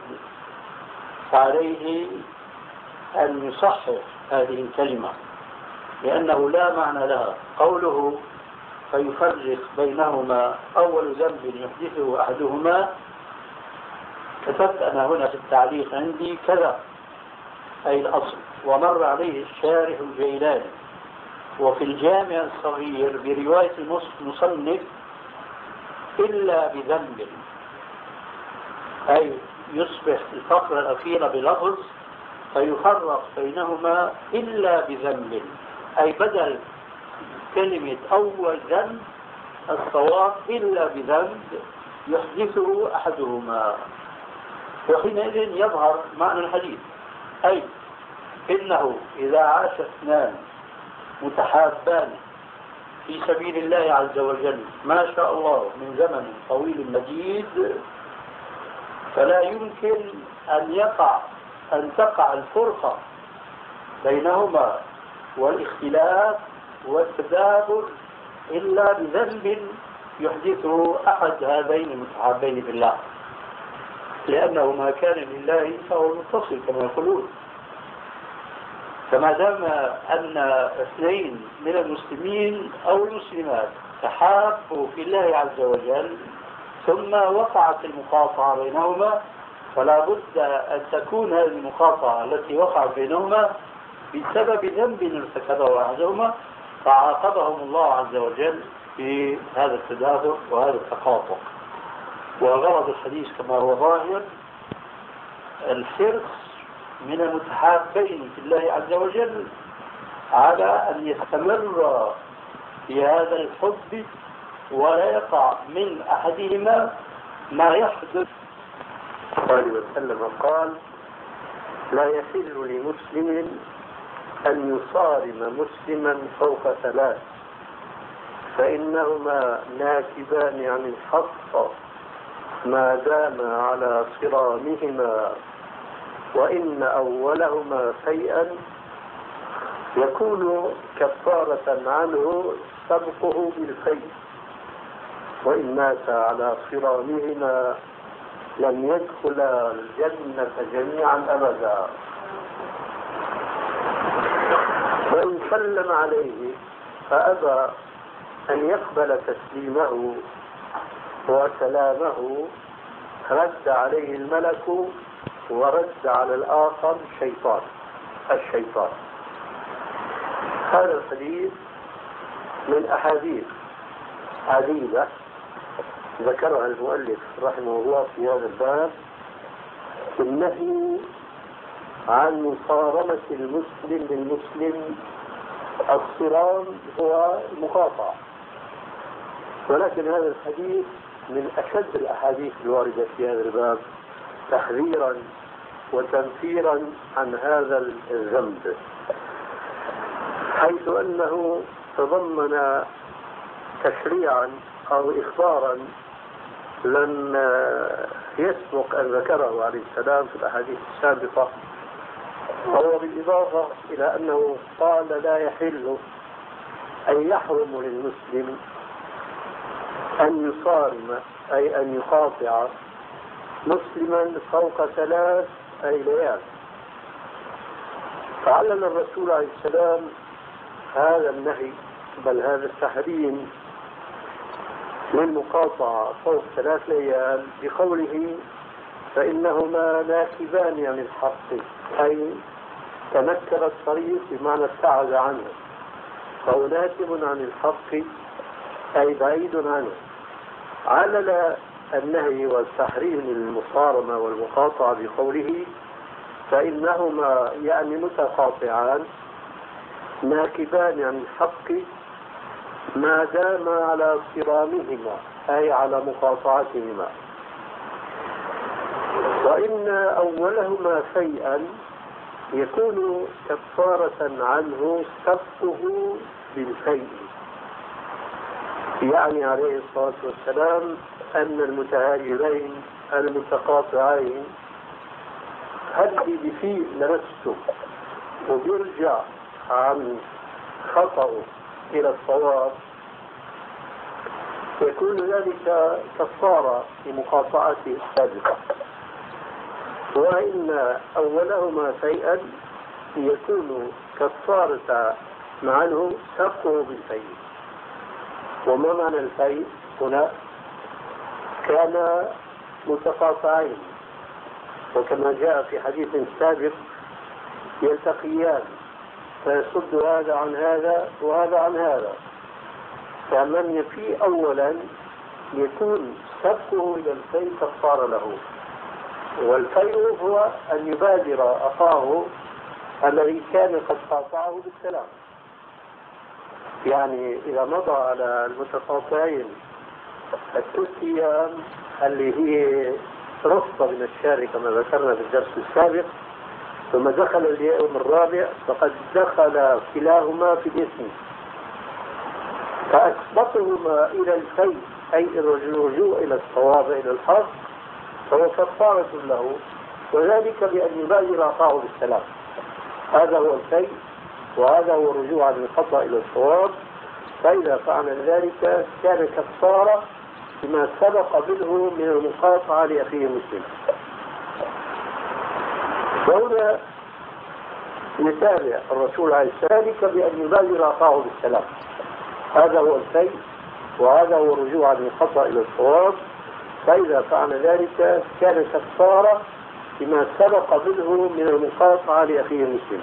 فعليه أن يصحح هذه الكلمة، لأنه لا معنى لها. قوله فيفرق بينهما أول ذنب يحدثه أحدهما، كتبت أنا هنا في التعليق عندي كذا أي الأصل، ومر عليه الشارح الجيلاني. وفي الجامع الصغير برواية المصنف إلا بذنب، أي يصبح الفقرة الأخيرة بلفظ فيفرق بينهما إلا بذنب، أي بدل كلمة أول ذنب الصواب إلا بذنب يحدثه أحدهما. وحينئذ يظهر معنى الحديث، أي إنه إذا عاش اثنان متحابان في سبيل الله عز وجل ما شاء الله من زمن طويل مديد، فلا يمكن أن تقع الفرقة بينهما والاختلاف والتدابر إلا بذنب يحدثه أحد هذين المتحابين بالله، لأنه ما كان لله فهو متصل كما يقولون. فما دام أن اثنين من المسلمين أو المسلمات تحابوا في الله عز وجل ثم وقعت المقاطعة بينهما، فلا بد أن تكون هذه المقاطعة التي وقعت بينهما بسبب ذنب ارتكبه أحدهما فعاقبهم الله عز وجل في هذا التدابر وهذا التقاطع. وغرض الحديث كما هو ظاهر الحرص من المتحابين في الله عز وجل على أن يستمر في هذا الحب ولا يقع من أحدهما ما يحدث. عليه وسلم قال: لا يحل لمسلم أن يصارم مسلما فوق ثلاث، فإنهما ناكبان عن الحق ما دام على صرامهما، وإن أولهما شيئا يكون كفارة عنه سبقه بالخير، وإن مات على صرامهما لم يدخلا الجنة جميعا أبدا. وإن سلم عليه فأبى أن يقبل تسليمه وسلامه رد عليه الملك ورد على الآخر الشيطان. هذا الحديث من أحاديث عديدة ذكرها المؤلف رحمه الله في هذا الباب النهي عن مصارمة المسلم للمسلم. الصرام هو المقاطعة، ولكن هذا الحديث من أشد الأحاديث الواردة في هذا الباب تحذيرا وتنفيرا عن هذا الذنب، حيث أنه تضمن تشريعا أو إخبارا لم يسبق أن ذكره عليه السلام في الأحاديث السابقة، وهو بالإضافة إلى أنه قال لا يحل أن يحرم للمسلم أن يصارم أي أن يقاطع مسلما فوق 3 أي ليال. فعلم الرسول عليه السلام هذا النهي بل هذا التحريم للمقاطعة فوق 3 ليال بقوله فإنهما ناكبان عن الحق، أي تنكر الطريق بمعنى ابتعد عنه، فهو ناكب عن الحق أي بعيد عنه. علل النهي والتحريم للمصارمة والمقاطعة بقوله فإنهما يعني متقاطعان ناكبان عن الحق ما دام على صرامهما أي على مقاطعتهما، وإن أولهما شيئا يكون كفارة عنه سبقه بالشيء. يعني عليه الصلاة والسلام أن المتهاجرين المتقاطعين هل بفيء لمسته وبيرجع عن خطأوا إلى الصواب يكون ذلك كفارة لمقاطعته السابقة، وإن أولهما شيئا يكون كفارة عنه سبقه بالفيء. وما معنى الفيء هنا؟ كان متقاطعين، وكما جاء في حديث سابق يلتقيان فيصد هذا عن هذا وهذا عن هذا، فمن يفي أولا يكون سبقه إلى الفيء كفارة له. والفيء هو أن يبادر أخاه الذي كان قد قاطعه بالسلام. يعني إذا مضى على المتقاطعين 6 أيام اللي هي رفضة من الشارع كما ذكرنا في الدرس السابق، ثم دخل اليوم الرابع فقد دخل كلاهما في الإثم، فأسبقهما إلى الفيء أي الرجوع إلى الصواب إلى الحق فهو كفارة له، وذلك بأن يبادر أخاه بالسلام. هذا هو الفيء، وهذا هو الرجوع عن الخطأ إلى الصواب. فإذا فعل ذلك كان كفارة بما سبق منه من المقاطعة لأخيه مسلم. وهنا يتابع الرسول عليه السلام بأن يبادر أخاه بالسلام. هذا هو الفيء، وهذا هو الرجوع عن الخطأ إلى الصواب. فإذا فعل ذلك كان كفارة بما سبق منه من المقاطعة لأخيه مسلم.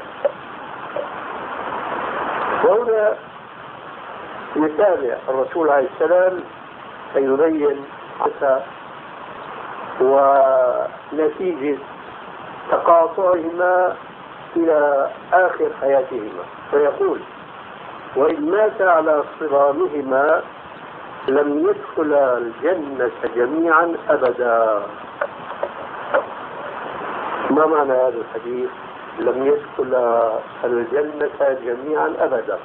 وهنا يتابع الرسول عليه السلام فيبين عسى ونتيجة تقاطعهما إلى آخر حياتهما، فيقول: وإن مات على صرامهما لم يدخل الجنة جميعا أبدا. ما معنى هذا الحديث؟ لم يدخل الجنة جميعا أبدا.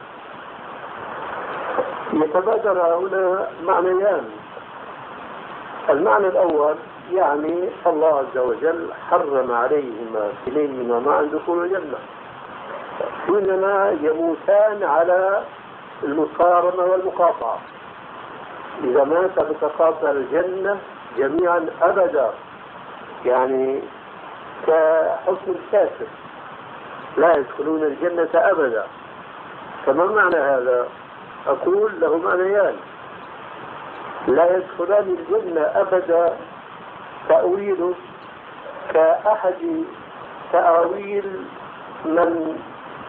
يتبادر هنا معنيان. المعنى الأول يعني الله عز وجل حرم عليهما كليهما معا دخول الجنة، إنما يموتان على المصارمة والمقاطعة. إذا مات متقاطع الجنة جميعا أبدا يعني كحكم الكافر لا يدخلون الجنة أبدا. فما معنى هذا؟ أقول له معنيان. لا يدخلان الجنة أبدا تأويله كأحد تأويل من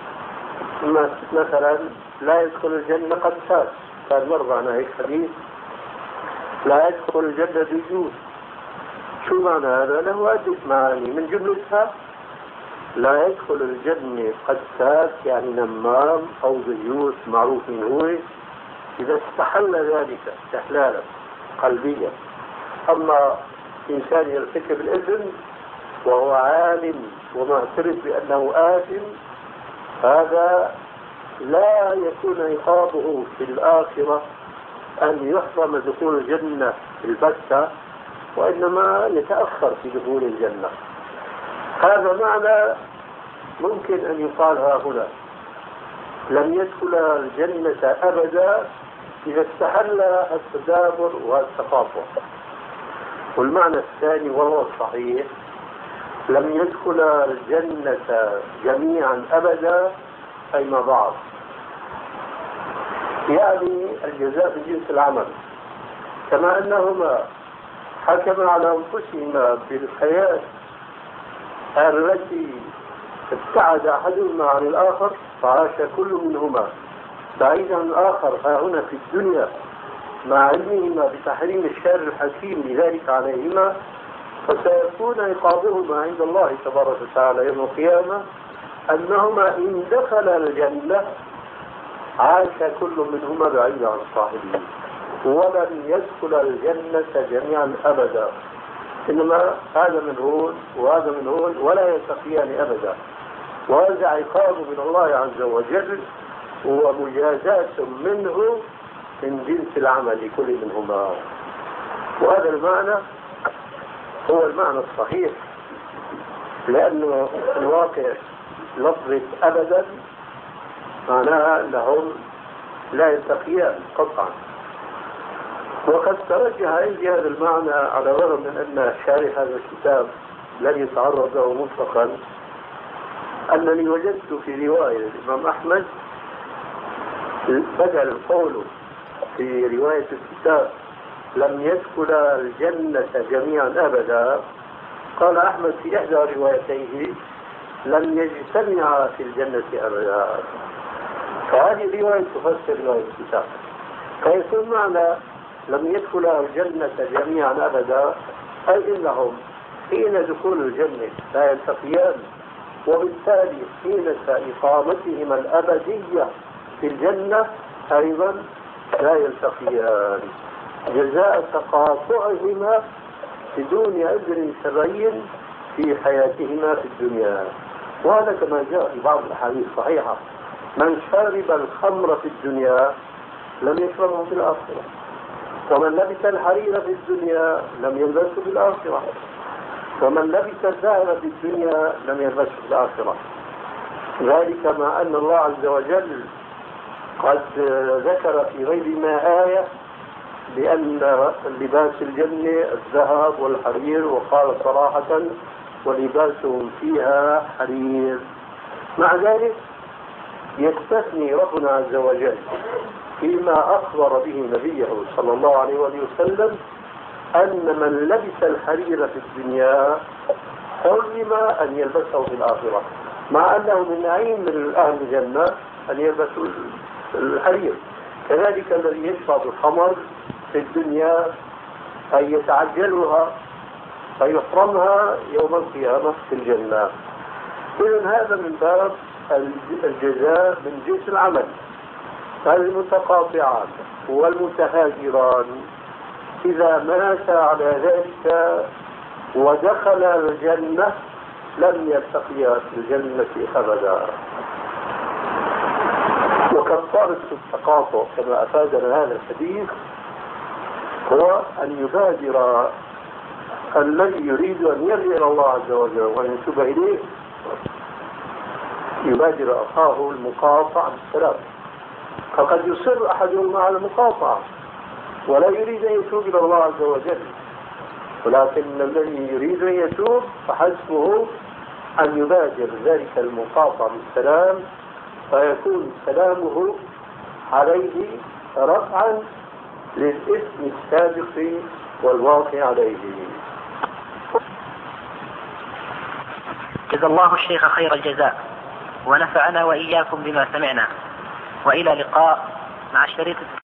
مثلا لا يدخل الجنة قد فات، كان مر معنا هيك حديث لا يدخل الجنة دجوج. شو معنى هذا؟ له عدة معاني، من جملتها لا يدخل الجنة قد فات يعني نمام أو دجوج معروف من هو إذا استحل ذلك استحلالا قلبيا. أما إنسان يرتكب الإثم وهو عالم ومعترف بأنه آثم، هذا لا يكون عقابه في الآخرة أن يحرم دخول الجنة البتة، وإنما يتأخر في دخول الجنة. هذا معنى ممكن أن يقال ها هنا لم يدخل الجنة أبدا إذا استحل التدابر والتقاطع. والمعنى الثاني وهو الصحيح لم يدخل الجنة جميعا أبدا أي مع بعض، يعني الجزاء بجنس العمل. كما أنهما حكم على أنفسهما بالحياة التي ابتعد أحدهما عن الآخر فعاش كل منهما بعيدا عن الآخر ها هنا في الدنيا مع علمهما بتحريم الشر الحكيم لذلك عليهما، فسيكون عقابهما عند الله تبارك وتعالى يوم القيامة أنهما إن دخل الجنة عاش كل منهما بعيدا عن صاحبه ولن يدخل الجنة جميعا أبدا، إنما هذا من هون وهذا من هون ولا يلتقيان أبدا. وهذا عقاب من الله عز وجل ومجازاة منه من جنس العمل لكل منهما. وهذا المعنى هو المعنى الصحيح، لأنه في الواقع لفظة أبدا معناها أنهم لا يلتقيان قطعا. وقد ترجح عندي هذا المعنى على الرغم من أن شارح هذا الكتاب لم يتعرض له مطلقا، أنني وجدت في رواية الإمام أحمد بدل القول في رواية الكتاب لم يدخل الجنة جميعا أبدا، قال أحمد في إحدى روايتيه لم يجتمع في الجنة أبدا. فهذه الرواية تفسر رواية الكتاب، فيكون معنى لم يدخل الجنة جميعا أبدا أي إنهم حين دخول الجنة لا يلتقيان، وبالتالي حين إقامتهما الأبدية في الجنة أيضا لا يلتقيان جزاء تقاطعهما بدون أجر شرعي في حياتهما في الدنيا. وهذا كما جاء في بعض الأحاديث الصحيحة: من شرب الخمر في الدنيا لم يشربه في الآخرة، ومن لبس الحرير في الدنيا لم يلبسه في الآخرة، ومن لبس الذهب في الدنيا لم يلبسه في الآخرة. ذلك مع أن الله عز وجل قد ذكر في غير ما آية بأن لباس الجنة الذهب والحرير، وقال صراحة ولباسهم فيها حرير. مع ذلك يستثني ربنا عز وجل فيما أخبر به نبيه صلى الله عليه وسلم أن من لبس الحرير في الدنيا حرم أن يلبسه في الآخرة، مع أنه من نعيم من أهل الجنة أن يلبسوا الحرير. كذلك الذي يشرب الخمر في الدنيا أن يتعجلها فيحرمها يوم القيامة في الجنة. إذن هذا من باب الجزاء من جنس العمل. فالمتقاطعان والمتهاجران إذا مات على ذلك ودخل الجنة لم يلتقيا في الجنة أبدا. وكفارة التقاطع كما أفادنا هذا الحديث هو أن يبادر الذي يريد أن يرجع إلى الله عز وجل وأن يتوب إليه، يبادر أخاه المقاطع بالسلام. فقد يصر أحدهم على المقاطعة ولا يريد أن يتوب إلى الله عز وجل، ولكن الذي يريد أن يتوب فحسبه أن يبادر ذلك المقاطع بالسلام، فيكون سلامه عليه رفعا للإثم السابق والواقع عليه. جزا الله الشيخ خير الجزاء ونفعنا وإياكم بما سمعنا، وإلى لقاء مع الشريط